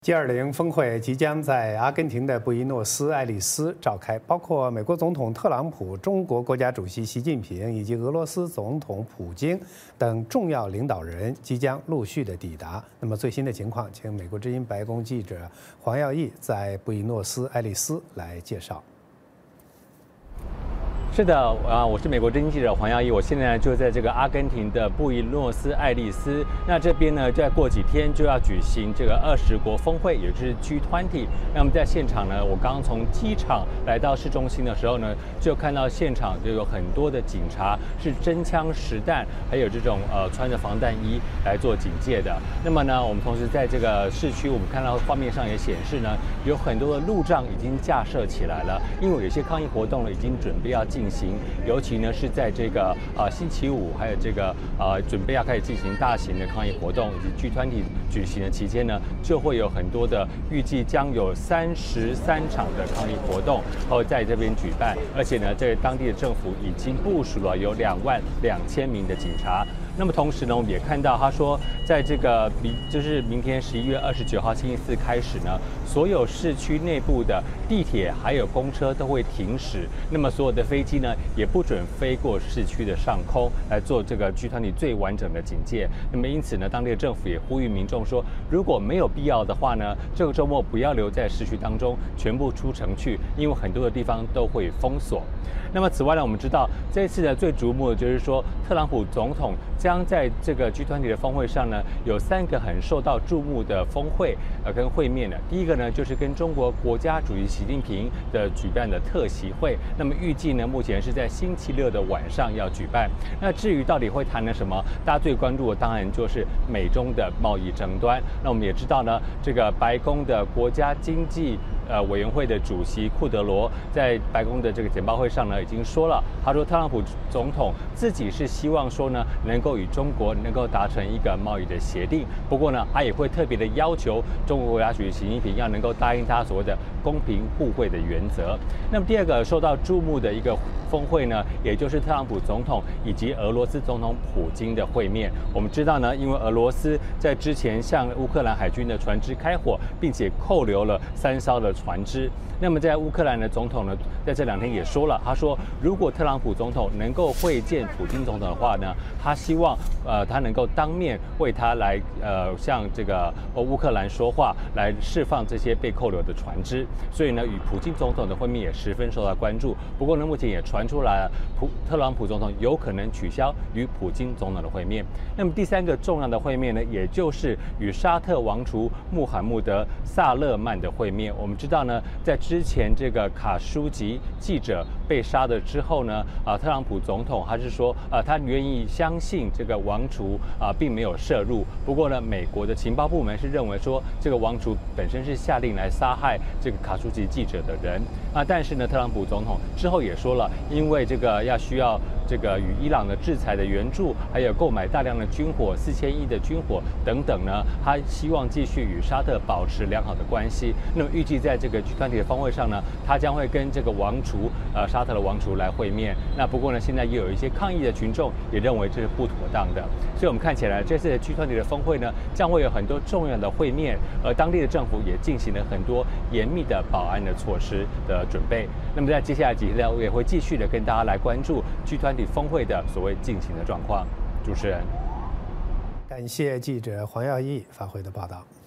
G20峰会即将在阿根廷的布宜诺斯艾利斯召开，包括美国总统特朗普、中国国家主席习近平以及俄罗斯总统普京等重要领导人即将陆续的抵达。那么最新的情况，请美国之音白宫记者黄耀毅在布宜诺斯艾利斯来介绍。 是的，我是美国之音记者黄耀毅，我现在就在这个阿根廷的布宜诺斯艾利斯。那这边呢，再过几天就要举行这个20国峰会，也就是 G20。那么在现场呢，我刚从机场来到市中心的时候呢，就看到现场就有很多的警察是真枪实弹，还有这种穿着防弹衣来做警戒的。那么呢，我们同时在这个市区，我们看到画面上也显示呢，有很多的路障已经架设起来了，因为有些抗议活动呢已经准备要进行，尤其呢是在这个星期五，还有这个准备要开始进行大型的抗议活动，以及 G20 举行的期间呢，就会有很多的预计将有33场的抗议活动会在这边举办，而且呢，这当地的政府已经部署了有22000名的警察。那么同时呢，我们也看到他说，在这个就是明天11月29号星期四开始呢，所有市区内部的地铁还有公车都会停驶，那么所有的飞机呢也不准飞过市区的上空来做这个G20最完整的警戒。那么因此呢，当地的政府也呼吁民众说，如果没有必要的话呢，这个周末不要留在市区当中，全部出城去，因为很多的地方都会封锁。那么此外呢，我们知道这次的最瞩目的就是说，特朗普总统将在这个 G20的峰会上呢，有3个很受到注目的峰会跟会面的。第一个呢，就是跟中国国家主席习近平的举办的特席会，那么预计呢，目前是在星期六的晚上要举办。那至于到底会谈了什么，大家最关注的当然就是美中的贸易争端。那我们也知道呢，这个白宫的国家经济委员会的主席库德罗在白宫的这个简报会上呢，已经说了，他说特朗普总统自己是希望说呢，能够与中国能够达成一个贸易的协定，不过呢，他也会特别的要求中国国家主席习近平要能够答应他所谓的公平互惠的原则。那么第二个受到注目的一个峰会呢，也就是特朗普总统以及俄罗斯总统普京的会面。我们知道呢，因为俄罗斯在之前向乌克兰海军的船只开火，并且扣留了3艘的船只。那么在乌克兰的总统呢，在这2天也说了，他说如果特朗普总统能够会见普京总统的话呢，他希望他能够当面为他来向这个乌克兰说话，来释放这些被扣留的船只。所以呢，与普京总统的会面也十分受到关注。不过呢，目前也传出来了，特朗普总统有可能取消与普京总统的会面。那么第3个重要的会面呢，也就是与沙特王储穆罕默德·萨勒曼的会面。我们知道呢，在之前这个卡舒吉记者被杀了之后呢，特朗普总统还是说他愿意相信这个王储并没有涉入。不过呢，美国的情报部门是认为说，这个王储本身是下令来杀害这个卡舒吉记者的人但是呢，特朗普总统之后也说了，因为这个需要这个与伊朗的制裁的援助，还有购买大量的军火，4000亿的军火等等呢，他希望继续与沙特保持良好的关系。那么预计在这个G20的峰会上呢，他将会跟这个王储沙特的王储来会面。那不过呢，现在也有一些抗议的群众也认为这是不妥当的。所以我们看起来这次的G20的峰会呢，将会有很多重要的会面，而当地的政府也进行了很多严密的保安的措施的准备。那么在接下来几天呢，我也会继续的跟大家来关注G20峰会的所谓进行的状况。主持人， 感谢记者黄耀毅发回的报道。